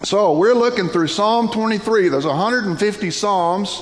So we're looking through Psalm 23. There's 150 Psalms,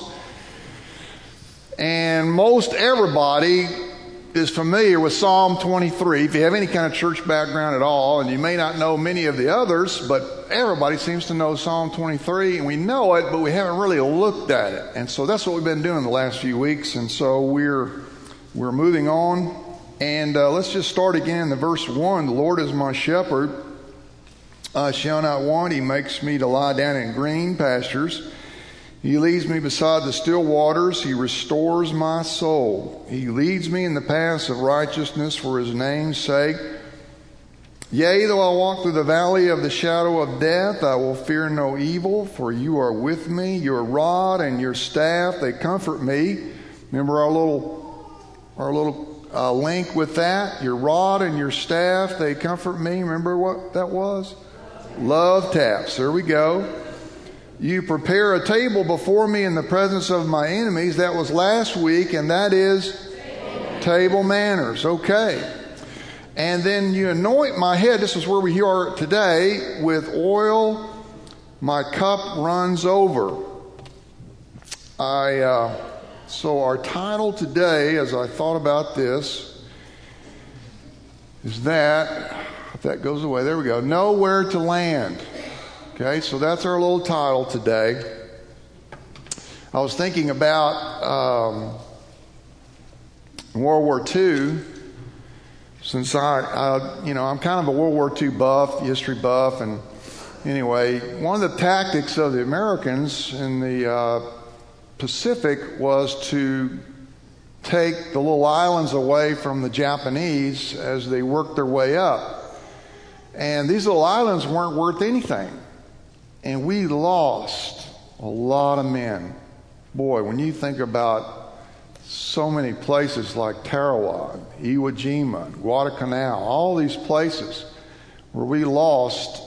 and most everybody is familiar with Psalm 23. If you have any kind of church background at all, and you may not know many of the others, but everybody seems to know Psalm 23, and we know it, but we haven't really looked at it. And so that's what we've been doing the last few weeks, and so we're moving on. And let's just start again in the verse 1. The Lord is my shepherd, I shall not want. He makes me to lie down in green pastures. He leads me beside the still waters. He restores my soul. He leads me in the paths of righteousness for his name's sake. Yea, though I walk through the valley of the shadow of death, I will fear no evil, for you are with me. Your rod and your staff, they comfort me. Remember our little link with that? Your rod and your staff, they comfort me. Remember what that was? Love taps. There we go. You prepare a table before me in the presence of my enemies. That was last week, and that is table manners. Okay. And then you anoint my head. This is where we are today. With oil, my cup runs over. So our title today, as I thought about this, is that, if that goes away, there we go, Nowhere to Land. Okay, so that's our little title today. I was thinking about World War II, since I'm kind of a World War II buff, history buff, and anyway, one of the tactics of the Americans in the Pacific was to take the little islands away from the Japanese as they worked their way up. And these little islands weren't worth anything. And we lost a lot of men. Boy, when you think about so many places like Tarawa, Iwo Jima, Guadalcanal, all these places where we lost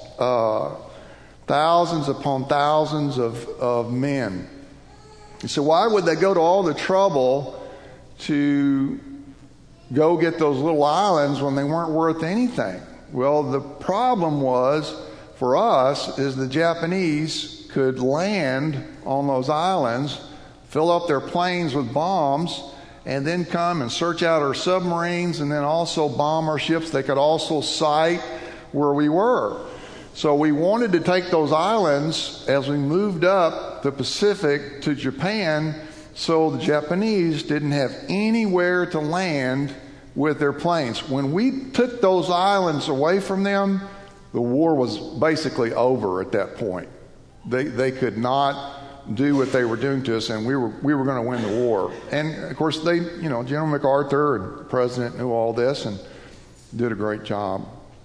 thousands upon thousands of men. And so why would they go to all the trouble to go get those little islands when they weren't worth anything? Well, the problem was, for us, is the Japanese could land on those islands, fill up their planes with bombs, and then come and search out our submarines and then also bomb our ships. They could also sight where we were. So we wanted to take those islands as we moved up the Pacific to Japan, so the Japanese didn't have anywhere to land with their planes. When we took those islands away from them, the war was basically over at that point. They could not do what they were doing to us, and we were going to win the war. And of course, General MacArthur and the president knew all this and did a great job.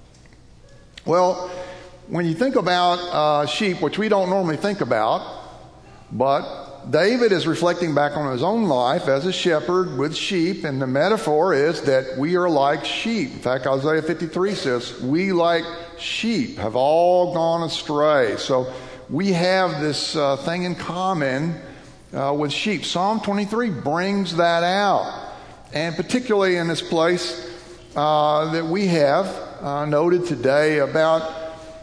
Well, when you think about sheep, which we don't normally think about, but David is reflecting back on his own life as a shepherd with sheep, and the metaphor is that we are like sheep. In fact, Isaiah 53 says, we like sheep have all gone astray. So we have this thing in common with sheep. Psalm 23 brings that out. And particularly in this place that we have noted today about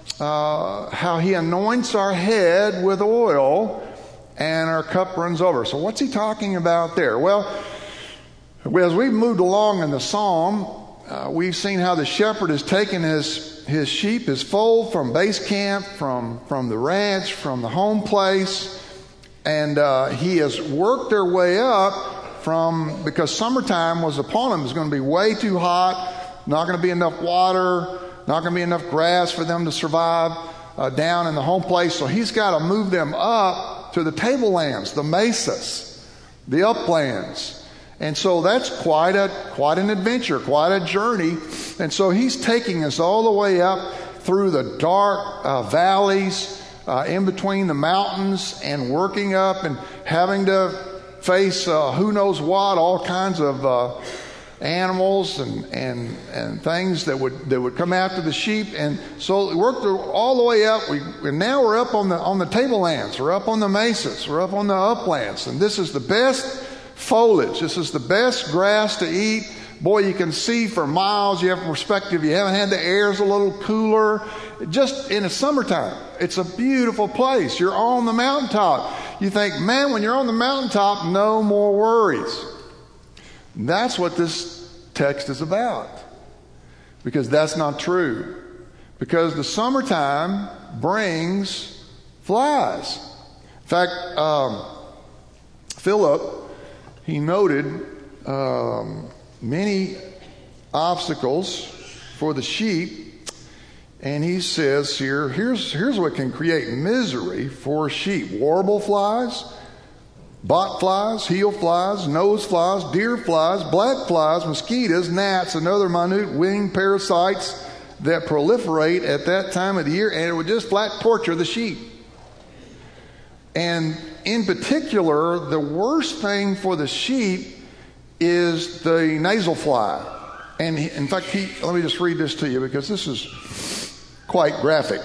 how he anoints our head with oil and our cup runs over. So what's he talking about there? Well, as we've moved along in the psalm, we've seen how the shepherd has taken his sheep, his fold, from base camp, from the ranch, from the home place, and he has worked their way up because summertime was upon them. It's going to be way too hot, not going to be enough water, not going to be enough grass for them to survive down in the home place. So he's got to move them up to the tablelands, the mesas, the uplands. And so that's quite an adventure, quite a journey. And so he's taking us all the way up through the dark valleys in between the mountains and working up and having to face who knows what, all kinds of animals and things that would come after the sheep. And so we worked all the way up. And now we're up on the tablelands. We're up on the mesas. We're up on the uplands. And this is the best foliage. This is the best grass to eat. boy, you can see for miles. You have perspective. You haven't had the air's a little cooler. Just in the summertime, it's a beautiful place. You're on the mountaintop. You think, man, when you're on the mountaintop, no more worries. That's what this text is about. Because that's not true. Because the summertime brings flies. In fact, Philip, he noted many obstacles for the sheep, and he says here, here's what can create misery for sheep: warble flies, bot flies, heel flies, nose flies, deer flies, black flies, mosquitoes, gnats, and other minute winged parasites that proliferate at that time of the year, and it would just flat torture the sheep. And in particular, the worst thing for the sheep is the nasal fly. And in fact, let me just read this to you because this is quite graphic.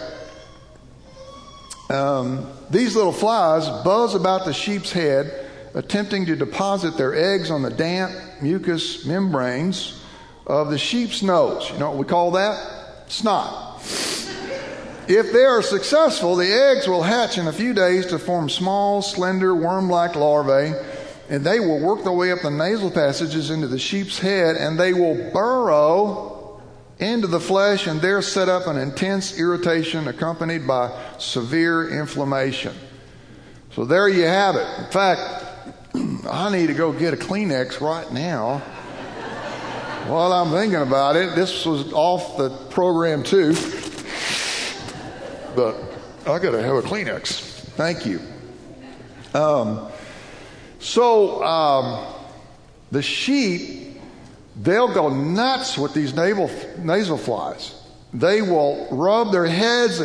These little flies buzz about the sheep's head, attempting to deposit their eggs on the damp mucous membranes of the sheep's nose. You know what we call that? Snot. If they are successful, the eggs will hatch in a few days to form small, slender, worm-like larvae, and they will work their way up the nasal passages into the sheep's head, and they will burrow into the flesh and there set up an intense irritation accompanied by severe inflammation. So there you have it. In fact, I need to go get a Kleenex right now. While I'm thinking about it, this was off the program too. But I got to have a Kleenex. Thank you. The sheep, they'll go nuts with these nasal flies. They will rub their heads,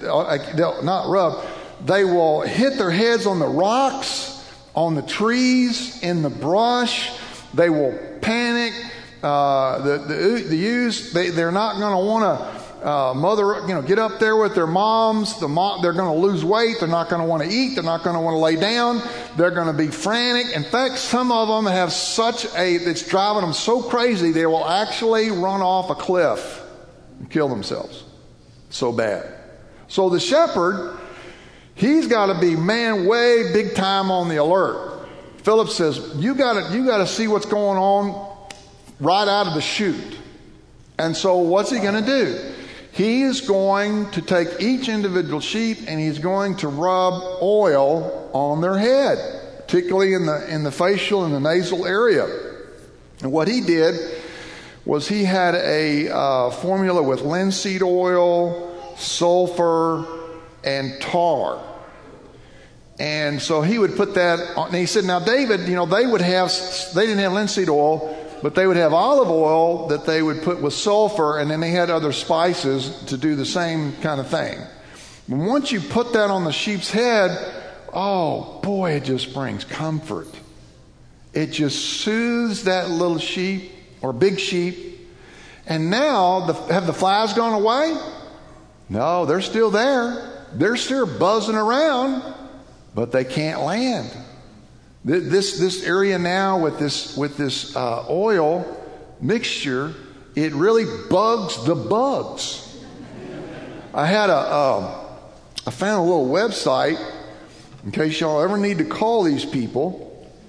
they will hit their heads on the rocks, on the trees, in the brush. They will panic. The ewes, they're not going to want to get up there with their moms. They're going to lose weight. They're not going to want to eat. They're not going to want to lay down. They're going to be frantic. In fact, some of them have it's driving them so crazy they will actually run off a cliff and kill themselves. So bad. So the shepherd, he's got to be way big time on the alert. Philip says, you got to see what's going on right out of the chute. And so what's he going to do? He is going to take each individual sheep and he's going to rub oil on their head, particularly in the facial and the nasal area. And what he did was he had a formula with linseed oil, sulfur, and tar. And so he would put that on. And he said, now David, they didn't have linseed oil, but they would have olive oil that they would put with sulfur, and then they had other spices to do the same kind of thing. But once you put that on the sheep's head, oh boy, it just brings comfort. It just soothes that little sheep or big sheep. And now, have the flies gone away? No, they're still there. They're still buzzing around, but they can't land. This area now with this oil mixture, it really bugs the bugs. I found a little website in case y'all ever need to call these people.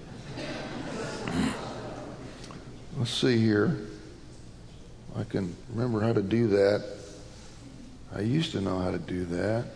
Let's see here. I can remember how to do that. I used to know how to do that.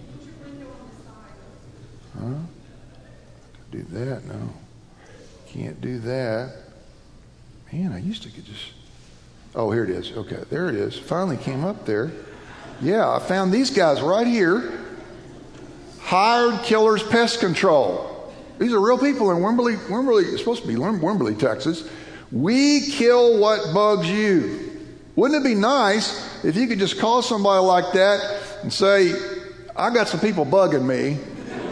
Huh? Do that? No. Can't do that. Man, I used to get just... Oh, here it is. Okay, there it is. Finally came up there. Yeah, I found these guys right here. Hired Killers Pest Control. These are real people in Wimberley. It's supposed to be Wimberley, Texas. We kill what bugs you. Wouldn't it be nice if you could just call somebody like that and say, I got some people bugging me.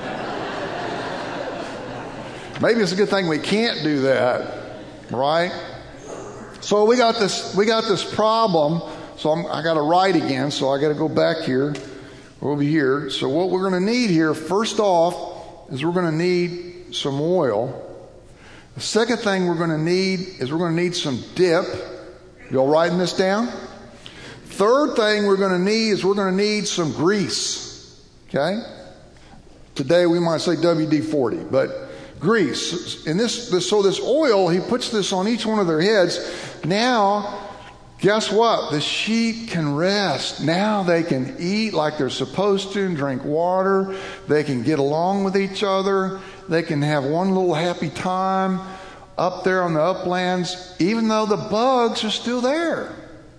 Maybe it's a good thing we can't do that, right? So we got this problem. So I got to write again. So I got to go back here, over here. So what we're going to need here, first off, is we're going to need some oil. The second thing we're going to need is we're going to need some dip. Y'all writing this down? Third thing we're going to need is we're going to need some grease. Okay? Today we might say WD-40, but grease. And so this oil, he puts this on each one of their heads. Now, guess what? The sheep can rest. Now they can eat like they're supposed to and drink water. They can get along with each other. They can have one little happy time up there on the uplands, even though the bugs are still there.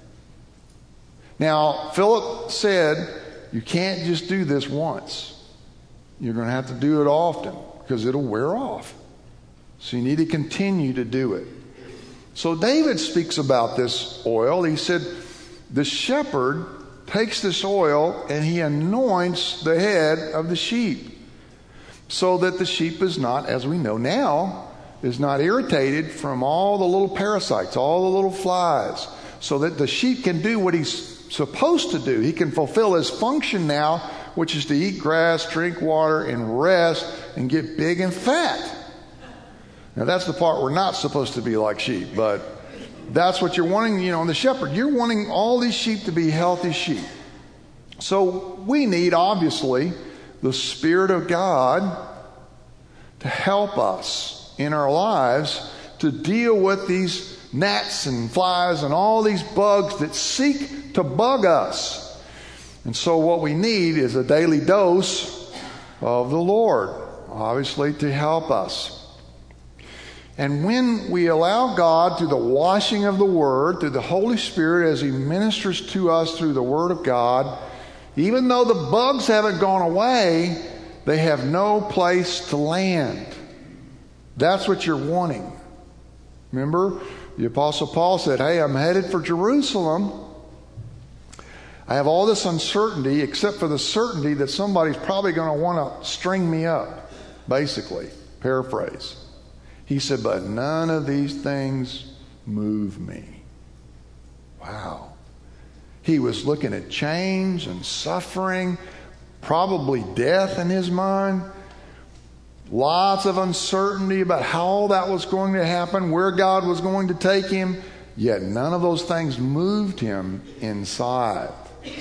Now, Philip said, you can't just do this once. You're going to have to do it often because it'll wear off. So you need to continue to do it. So David speaks about this oil. He said, the shepherd takes this oil and he anoints the head of the sheep so that the sheep is not, as we know now, is not irritated from all the little parasites, all the little flies, so that the sheep can do what he's supposed to do. He can fulfill his function now, which is to eat grass, drink water, and rest, and get big and fat. Now that's the part we're not supposed to be like sheep, but that's what you're wanting, in the shepherd. You're wanting all these sheep to be healthy sheep. So we need, obviously, the Spirit of God to help us in our lives to deal with these gnats and flies and all these bugs that seek to bug us. And so what we need is a daily dose of the Lord, obviously, to help us. And when we allow God, through the washing of the Word, through the Holy Spirit as He ministers to us through the Word of God, even though the bugs haven't gone away, they have no place to land. That's what you're wanting. Remember, the Apostle Paul said, hey, I'm headed for Jerusalem. I have all this uncertainty, except for the certainty that somebody's probably going to want to string me up, basically, paraphrase. He said, but none of these things move me. Wow. He was looking at change and suffering, probably death in his mind. Lots of uncertainty about how that was going to happen, where God was going to take him. Yet none of those things moved him inside.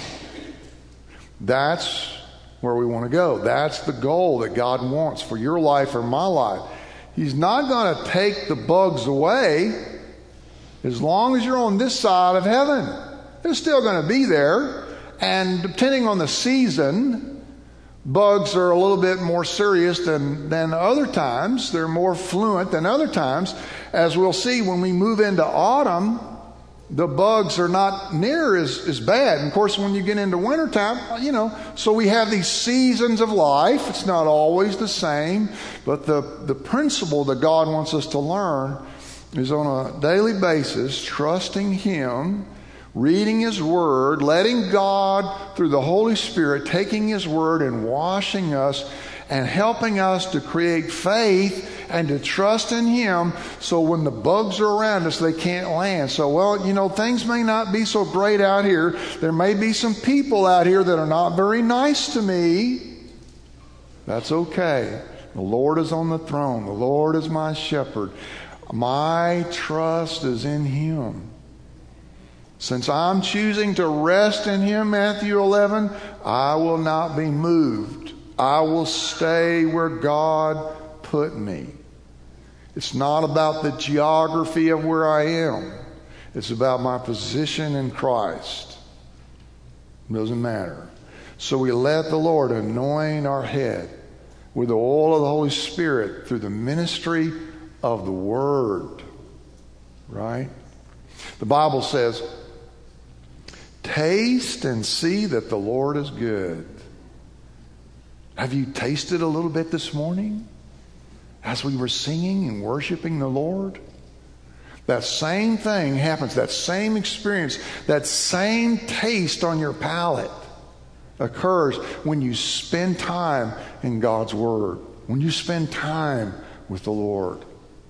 That's where we want to go. That's the goal that God wants for your life or my life. He's not going to take the bugs away as long as you're on this side of heaven. They're still going to be there. And depending on the season, bugs are a little bit more serious than other times. They're more fluent than other times. As we'll see when we move into autumn, the bugs are not near as bad. And of course, when you get into wintertime, so we have these seasons of life. It's not always the same. But the principle that God wants us to learn is on a daily basis, trusting Him, reading His Word, letting God, through the Holy Spirit, taking His Word and washing us and helping us to create faith and to trust in Him, so when the bugs are around us, they can't land. So, things may not be so great out here. There may be some people out here that are not very nice to me. That's okay. The Lord is on the throne. The Lord is my shepherd. My trust is in Him. Since I'm choosing to rest in Him, Matthew 11, I will not be moved. I will stay where God put me. It's not about the geography of where I am. It's about my position in Christ. It doesn't matter. So we let the Lord anoint our head with the oil of the Holy Spirit through the ministry of the Word. Right? The Bible says, taste and see that the Lord is good. Have you tasted a little bit this morning as we were singing and worshiping the Lord? That same thing happens, that same experience, that same taste on your palate occurs when you spend time in God's Word, when you spend time with the Lord.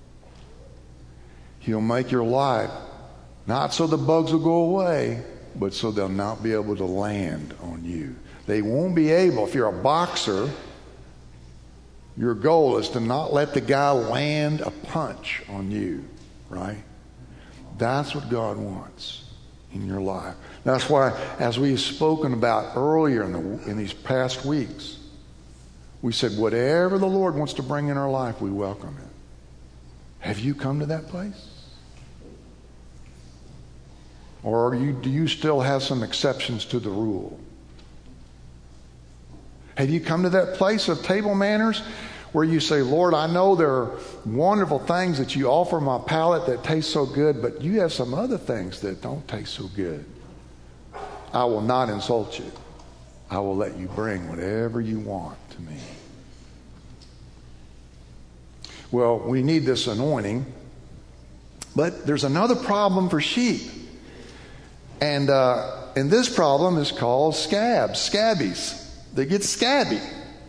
He'll make your life, not so the bugs will go away, but so they'll not be able to land on you. They won't be able. If you're a boxer, Your goal is to not let the guy land a punch on you, right? That's what God wants in your life. That's why, as we've spoken about earlier in these past weeks, we said whatever the Lord wants to bring in our life, we welcome it. Have you come to that place? Or do you still have some exceptions to the rule? Have you come to that place of table manners where you say, Lord, I know there are wonderful things that you offer my palate that taste so good, but you have some other things that don't taste so good. I will not insult you. I will let you bring whatever you want to me. Well, we need this anointing, but there's another problem for sheep. And this problem is called scabies. They get scabby.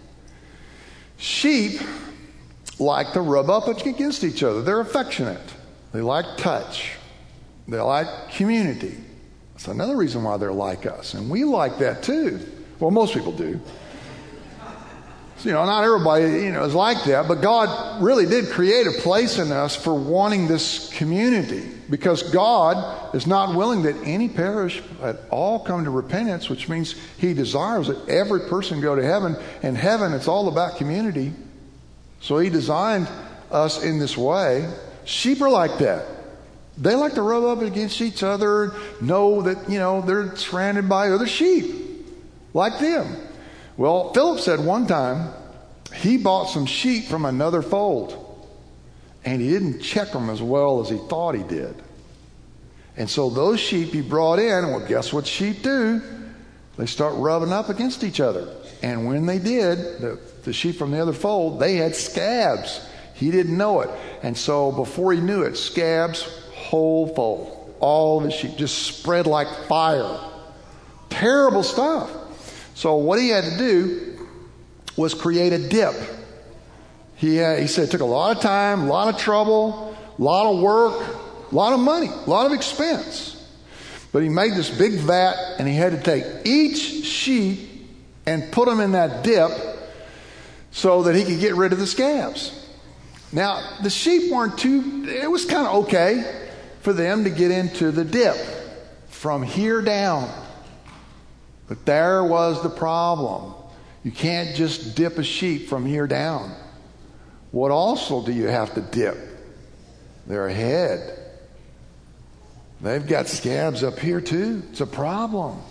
Sheep like to rub up against each other. They're affectionate. They like touch. They like community. That's another reason why they're like us. And we like that too. Well, most people do. So, not everybody, is like that. But God really did create a place in us for wanting this community. Because God is not willing that any perish, but all come to repentance, which means He desires that every person go to heaven. And heaven, it's all about community. So He designed us in this way. Sheep are like that. They like to rub up against each other, know that, they're surrounded by other sheep like them. Well, Philip said one time he bought some sheep from another fold. And he didn't check them as well as he thought he did. And so those sheep he brought in, well, guess what sheep do? They start rubbing up against each other. And when they did, the sheep from the other fold, they had scabs. He didn't know it. And so before he knew it, scabs, whole fold. All of the sheep just spread like fire. Terrible stuff. So what he had to do was create a dip. He said it took a lot of time, a lot of trouble, a lot of work, a lot of money, a lot of expense. But he made this big vat, and he had to take each sheep and put them in that dip so that he could get rid of the scabs. Now, the sheep it was kind of okay for them to get into the dip from here down. But there was the problem. You can't just dip a sheep from here down. What also do you have to dip? Their head. They've got scabs up here too. It's a problem.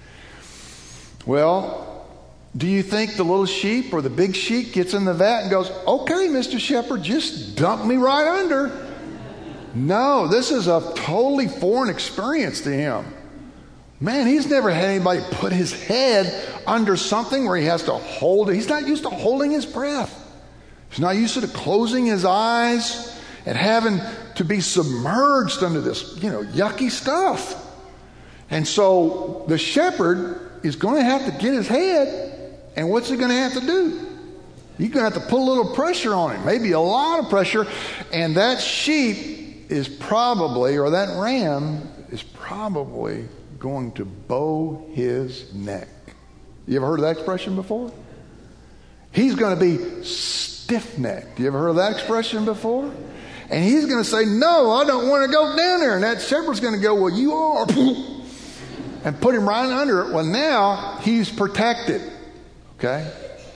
Well, do you think the little sheep or the big sheep gets in the vat and goes, okay, Mr. Shepherd, just dump me right under? No, this is a totally foreign experience to him. Man, he's never had anybody put his head under something where he has to hold it. He's not used to holding his breath. He's not used to closing his eyes and having to be submerged under this, yucky stuff. And so the shepherd is going to have to get his head, and what's he going to have to do? He's going to have to put a little pressure on him, maybe a lot of pressure, and that sheep is probably, or that ram is probably going to bow his neck. You ever heard of that expression before? He's going to be stiff-necked. You ever heard of that expression before? And he's going to say, no, I don't want to go down there. And that shepherd's going to go, well, you are. And put him right under it. Well, now he's protected. Okay?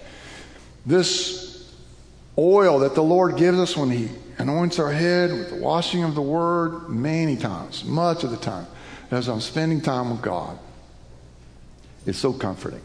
This oil that the Lord gives us when He anoints our head with the washing of the Word, many times, much of the time, as I'm spending time with God, it's so comforting.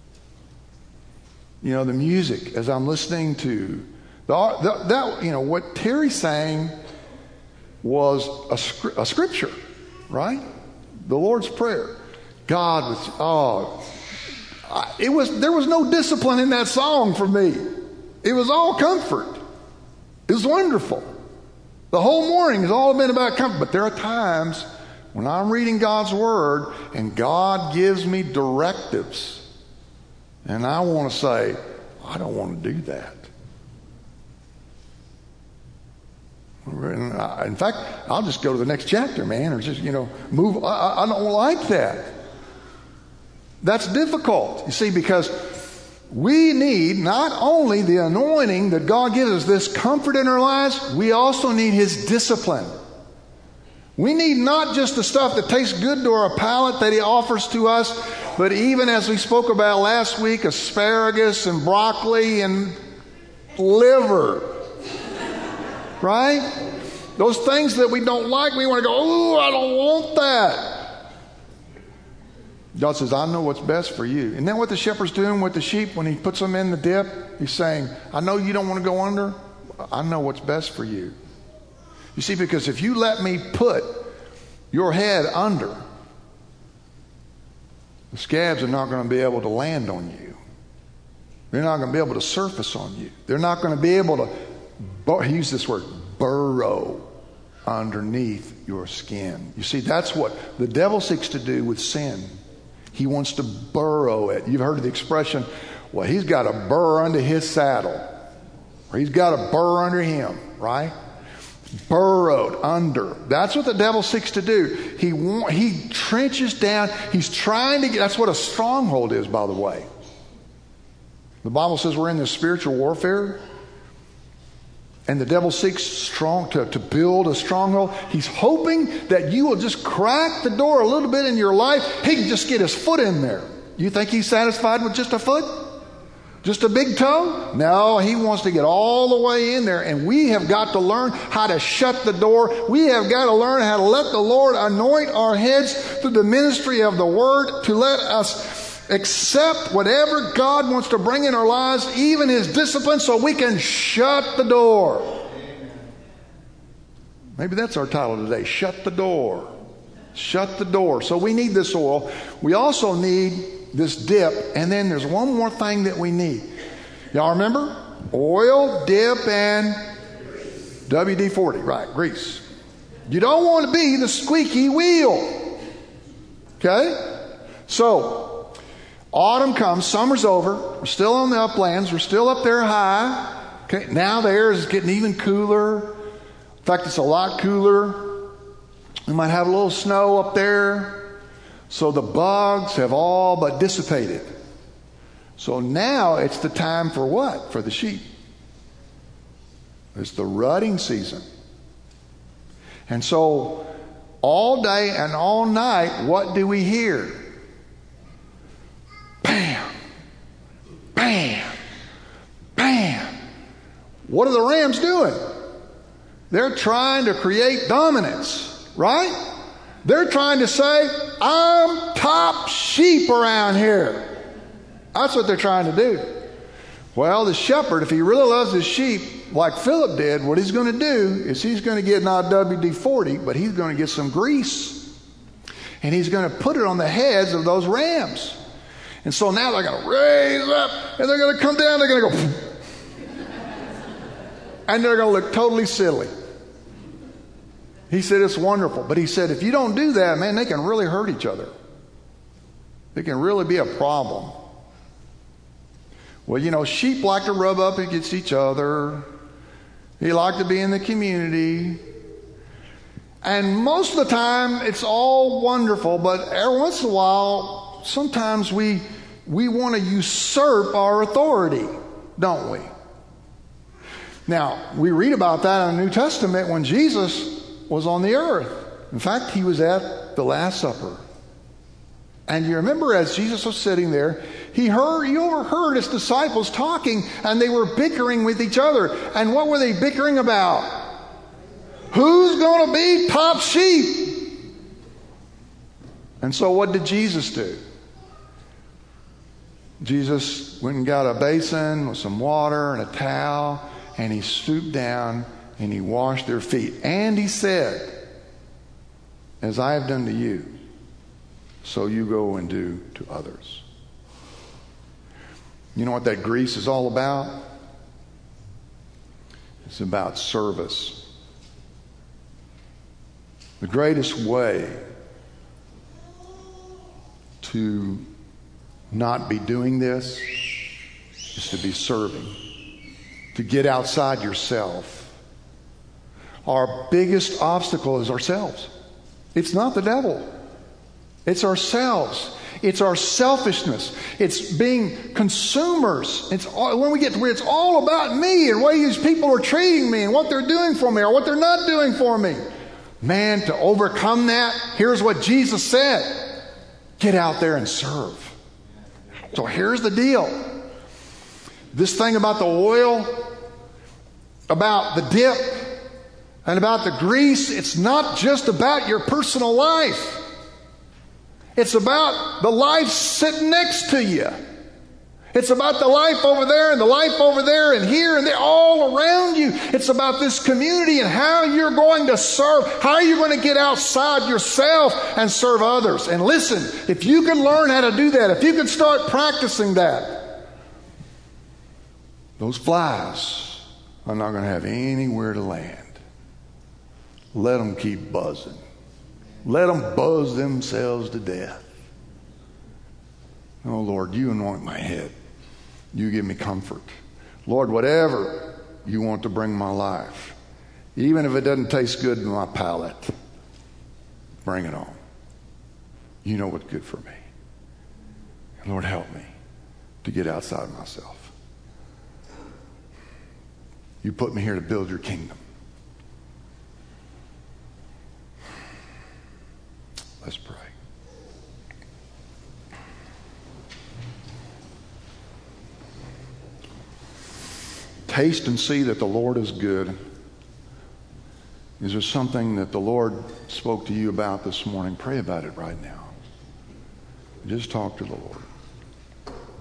The music, as I'm listening to what Terry's saying was a scripture, right? The Lord's Prayer. God was, there was no discipline in that song for me. It was all comfort. It was wonderful. The whole morning has all been about comfort. But there are times when I'm reading God's Word and God gives me directives, and I want to say, I don't want to do that. In fact, I'll just go to the next chapter, man, or just, move. I don't like that. That's difficult, you see, because we need not only the anointing that God gives us, this comfort in our lives, we also need His discipline. We need not just the stuff that tastes good to our palate that He offers to us, but even as we spoke about last week, asparagus and broccoli and liver. Right? Those things that we don't like, we want to go, oh, I don't want that. God says, I know what's best for you. Isn't that what the shepherd's doing with the sheep when He puts them in the dip? He's saying, I know you don't want to go under. I know what's best for you. You see, because if you let me put your head under, the scabs are not going to be able to land on you. They're not going to be able to surface on you. They're not going to be able to, he used this word, burrow underneath your skin. You see, that's what the devil seeks to do with sin. He wants to burrow it. You've heard of the expression, well, he's got a burr under his saddle. Or he's got a burr under him, right? Burrowed under. That's what the devil seeks to do. He trenches down. He's trying to get, that's what a stronghold is, by the way. The Bible says we're in this spiritual warfare. And the devil seeks to build a stronghold. He's hoping that you will just crack the door a little bit in your life. He can just get his foot in there. You think he's satisfied with just a foot? Just a big toe? No, he wants to get all the way in there. And we have got to learn how to shut the door. We have got to learn how to let the Lord anoint our heads through the ministry of the Word, to let us accept whatever God wants to bring in our lives, even His discipline, so we can shut the door. Maybe that's our title today, Shut the Door. Shut the door. So we need this oil. We also need this dip, and then there's one more thing that we need. Y'all remember? Oil, dip, and WD-40, right, grease. You don't want to be the squeaky wheel. Okay? So, autumn comes, summer's over, we're still on the uplands, we're still up there high. Okay, now the air is getting even cooler. In fact, it's a lot cooler. We might have a little snow up there. So the bugs have all but dissipated. So now it's the time for what? For the sheep. It's the rutting season. And so all day and all night, what do we hear? Bam! Bam! Bam! What are the rams doing? They're trying to create dominance, right? They're trying to say, I'm top sheep around here. That's what they're trying to do. Well, the shepherd, if he really loves his sheep, like Philip did, what he's going to do is he's going to get not WD-40, but he's going to get some grease. And he's going to put it on the heads of those rams. And so now they're going to raise up, and they're going to come down, they're going to go, and they're going to look totally silly. He said it's wonderful. But he said if you don't do that, man, they can really hurt each other. It can really be a problem. Well, you know, sheep like to rub up against each other. They like to be in the community. And most of the time, it's all wonderful. But every once in a while, sometimes we want to usurp our authority, don't we? Now, we read about that in the New Testament when Jesus was on the earth. In fact, he was at the Last Supper. And you remember as Jesus was sitting there, he overheard his disciples talking, and they were bickering with each other. And what were they bickering about? Who's going to be top sheep? And so what did Jesus do? Jesus went and got a basin with some water and a towel, and he stooped down and he washed their feet. And he said, as I have done to you, so you go and do to others. You know what that grease is all about? It's about service. The greatest way to not be doing this is to be serving. To get outside yourself. Our biggest obstacle is ourselves. It's not the devil. It's ourselves. It's our selfishness. It's being consumers. It's all, when we get to where it's all about me and the way these people are treating me and what they're doing for me or what they're not doing for me. Man, to overcome that, here's what Jesus said. Get out there and serve. So here's the deal. This thing about the oil, about the dip, and about the grease, it's not just about your personal life. It's about the life sitting next to you. It's about the life over there and the life over there and here and there, all around you. It's about this community and how you're going to serve, how you're going to get outside yourself and serve others. And listen, if you can learn how to do that, if you can start practicing that, those flies are not going to have anywhere to land. Let them keep buzzing. Let them buzz themselves to death. Oh, Lord, you anoint my head. You give me comfort. Lord, whatever you want to bring my life, even if it doesn't taste good in my palate, bring it on. You know what's good for me. And Lord, help me to get outside myself. You put me here to build your kingdom. Let's pray. Taste and see that the Lord is good. Is there something that the Lord spoke to you about this morning? Pray about it right now. Just talk to the Lord.